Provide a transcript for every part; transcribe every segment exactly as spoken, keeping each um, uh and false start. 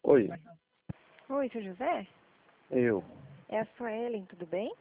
Oi, Oi, seu José? eu. É a Suelen, tudo bem?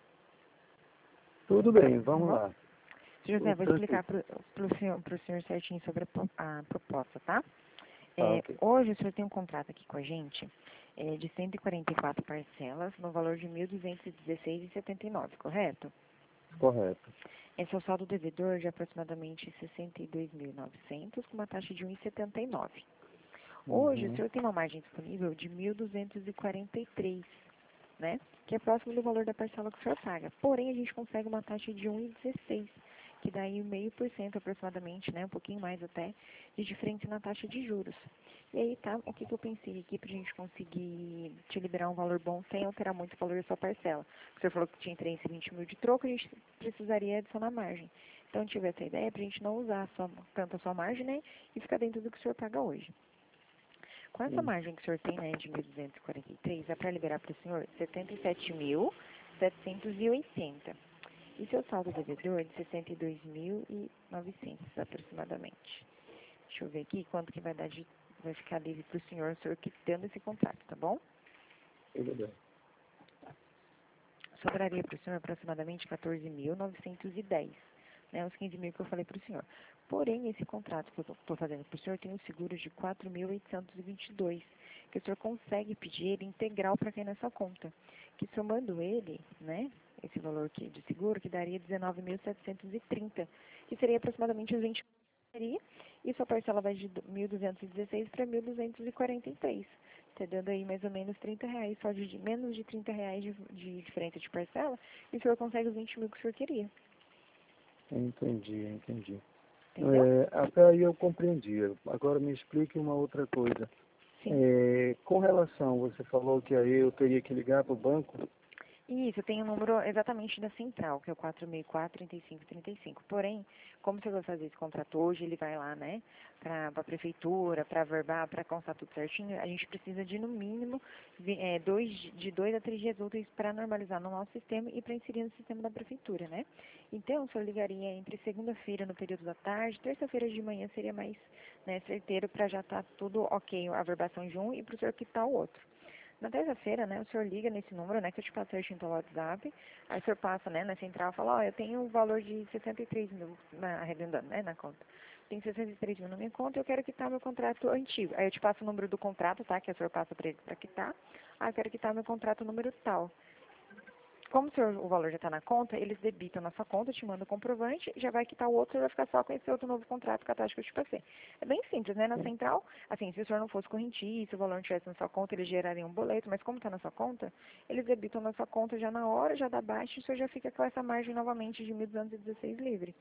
Tudo bem, vamos Uhum. lá. Seu José, Tudo vou explicar tranquilo. para o senhor, pro senhor certinho sobre a, po- a proposta, tá? Tá, É, ok. hoje o senhor tem um contrato aqui com a gente é, de cento e quarenta e quatro parcelas no valor de mil duzentos e dezesseis reais e setenta e nove centavos, correto? Correto. Esse é o saldo devedor de aproximadamente sessenta e dois mil e novecentos com uma taxa de um vírgula setenta e nove. Hoje o Uhum. senhor tem uma margem disponível de mil duzentos e quarenta e três, né? Que é próximo do valor da parcela que o senhor paga. Porém, a gente consegue uma taxa de um vírgula dezesseis, que dá aí meio por cento aproximadamente, né? Um pouquinho mais até, de diferença na taxa de juros. E aí, tá, o que, que eu pensei aqui pra gente conseguir te liberar um valor bom sem alterar muito o valor da sua parcela. O senhor falou que tinha interesse em vinte mil de troco, a gente precisaria adicionar margem. Então, eu tive essa ideia pra gente não usar só, tanto a sua margem, né? E ficar dentro do que o senhor paga hoje. Com essa Hum. margem que o senhor tem, né, de mil duzentos e quarenta e três, dá para liberar para o senhor setenta e sete mil setecentos e oitenta. E seu saldo devedor é de sessenta e dois mil e novecentos aproximadamente. Deixa eu ver aqui quanto que vai dar de, vai ficar livre para o senhor, o senhor quitando esse contrato, tá bom? Tudo bem. Sobraria para o senhor aproximadamente quatorze mil novecentos e dez, né, os quinze mil que eu falei para o senhor. Porém, esse contrato que eu estou fazendo para o senhor tem um seguro de quatro mil oitocentos e vinte e dois, que o senhor consegue pedir ele integral para cair nessa conta, que somando ele, né, esse valor aqui de seguro, que daria dezenove mil setecentos e trinta, que seria aproximadamente os vinte mil, e sua parcela vai de mil duzentos e dezesseis para mil duzentos e quarenta e três. Tá dando aí mais ou menos trinta reais, só de menos de trinta reais de, de diferença de parcela, e o senhor consegue os vinte mil que o senhor queria. Entendi, entendi. Entendeu? É, até aí eu compreendi. Agora me explique uma outra coisa. Sim. É, com relação, você falou que aí eu teria que ligar para o banco? Isso, eu tenho o número exatamente da central, que é o quatro seis quatro, três cinco três cinco. Porém, como você vai fazer esse contrato hoje, ele vai lá, né, para a prefeitura, para verbar, para constar tudo certinho, a gente precisa de, no mínimo, vi- é, dois, de dois a três dias úteis para normalizar no nosso sistema e para inserir no sistema da prefeitura, né? Então, o senhor ligaria entre segunda-feira, no período da tarde, terça-feira de manhã seria mais, né, certeiro para já estar tudo ok, a verbação de um e para o senhor quitar o outro. Na terça-feira, né, o senhor liga nesse número, né, que eu te passo certinho pelo WhatsApp, aí o senhor passa, né, na central e fala, ó, eu tenho um valor de sessenta e três mil, na, arredondando, né, na conta. Tenho sessenta e três mil na minha conta, eu quero quitar meu contrato antigo. Aí eu te passo o número do contrato, tá, que o senhor passa para ele para quitar. Ah, eu quero quitar meu contrato número tal. Como o, senhor, o valor já está na conta, eles debitam na sua conta, te mandam o comprovante, já vai quitar o outro, você vai ficar só com esse outro novo contrato com a taxa que eu te passei. É bem simples, né? Na central, assim, se o senhor não fosse correntista, o valor não estivesse na sua conta, eles gerariam um boleto, mas como está na sua conta, eles debitam na sua conta já na hora, já dá baixo, e o senhor já fica com essa margem novamente de mil duzentos e dezesseis livre,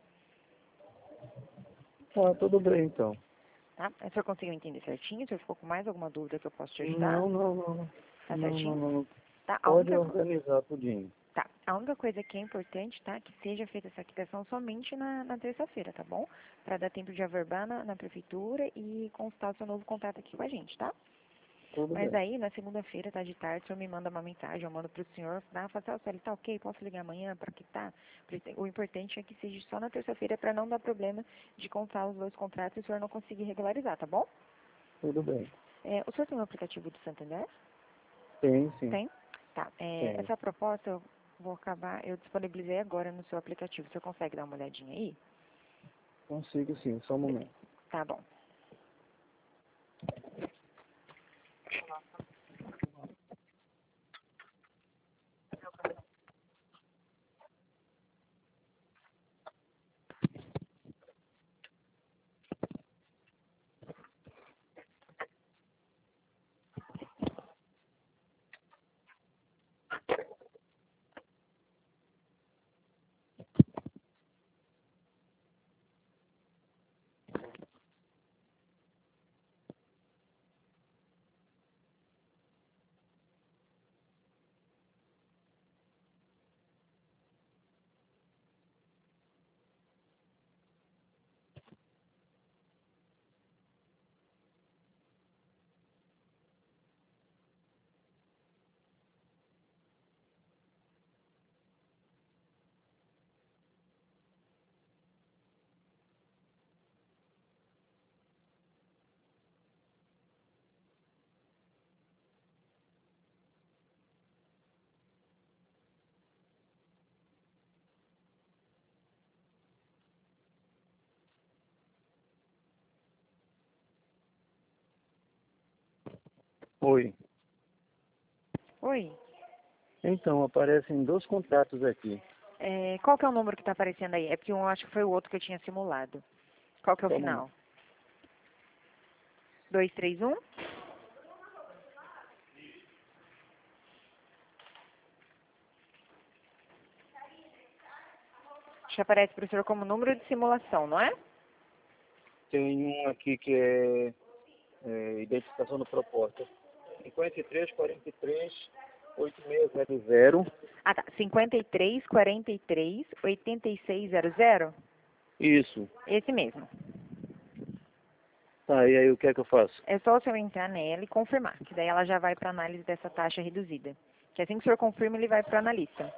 Ah, tudo bem então. tá? O senhor conseguiu entender certinho? O senhor ficou com mais alguma dúvida que eu posso te ajudar? Não, não, não. Tá Não, não, certinho? não. Tá? A Pode única, co- organizar tudinho. Tá. A única coisa que é importante, tá? Que seja feita essa quitação somente na, na terça-feira, tá bom? Para dar tempo de averbar na, na prefeitura e constar o seu novo contrato aqui com a gente, tá? Tudo Mas bem. aí, na segunda-feira, tá de tarde, o senhor me manda uma mensagem, eu mando pro senhor, dá, fala assim, ó, Célio, tá ok, posso ligar amanhã para quitar? O importante é que seja só na terça-feira para não dar problema de contar os dois contratos e o senhor não conseguir regularizar, tá bom? Tudo bem. É, o senhor tem o aplicativo do Santander? Tem, sim. Tem? Tá. É, Tem. essa proposta eu vou acabar, eu disponibilizei agora no seu aplicativo. Você consegue dar uma olhadinha aí? Consigo sim, só um Beleza. momento. Tá bom. Oi. Oi. Então, aparecem dois contratos aqui. É, qual que é o número que está aparecendo aí? É porque eu acho que foi o outro que eu tinha simulado. Qual que é o Só um final? momento. dois três um? Acho que aparece para o senhor como número de simulação, não é? Tem um aqui que é, é identificação do proposta. cinquenta e três, quarenta e três, oitenta e seis zero zero. Ah, tá. cinquenta e três, quarenta e três, oitenta e seis zero zero? Isso. Esse mesmo. Tá, e aí o que é que eu faço? É só o senhor entrar nela e confirmar, que daí ela já vai para análise dessa taxa reduzida. Que assim que o senhor confirma, ele vai para o analista.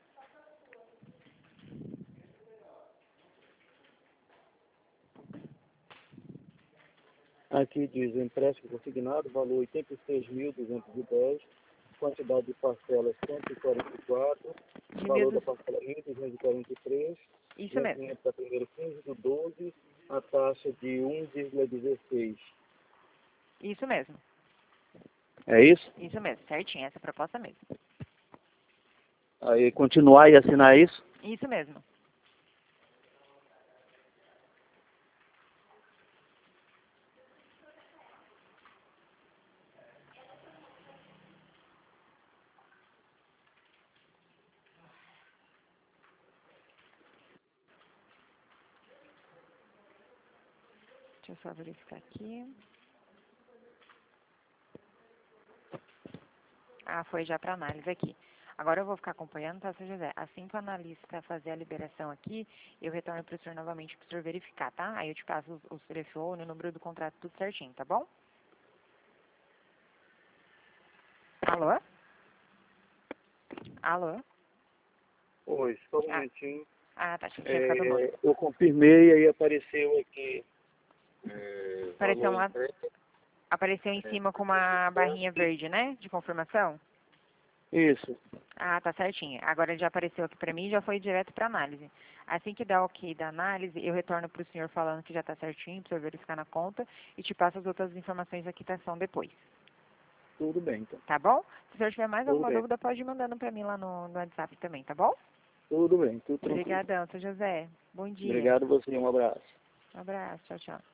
Aqui diz empréstimo consignado, valor oitenta e seis mil duzentos e dez, quantidade de parcelas cento e quarenta e quatro, De mil valor da dos... parcela mil duzentos e quarenta e três, Isso mesmo. vencimento para primeiro quinze do doze, a taxa de um vírgula dezesseis. Isso mesmo. É isso? Isso mesmo. Certinho. Essa é a proposta mesmo. Aí continuar e assinar isso? Isso mesmo. Deixa eu só verificar aqui. Ah, foi já para análise aqui. Agora eu vou ficar acompanhando, tá, seu José? Assim que o analista fazer a liberação aqui, eu retorno para o senhor novamente para o senhor verificar, tá? Aí eu te passo os, os telefones, o número do contrato, tudo certinho, tá bom? Alô? Alô? Oi, só um Ah, momentinho. ah tá, achei que tinha ficado o número. É, eu confirmei e aí apareceu aqui. É, Apareceu, valor uma, entregue. apareceu em cima com uma barrinha verde, né? De confirmação? Isso, Ah, tá certinho. Agora ele já apareceu aqui para mim e já foi direto para análise. Assim que dá o ok da análise, eu retorno para o senhor falando que já está certinho, para o senhor verificar na conta e te passo as outras informações da quitação depois. tudo bem então. Tá bom? Se o senhor tiver mais Tudo alguma bem, dúvida, pode ir mandando para mim lá no, no WhatsApp também, tá bom? tudo bem, tudo tranquilo. Obrigadão, seu José. Bom dia. Obrigado a você, um abraço. Um abraço. Tchau, tchau.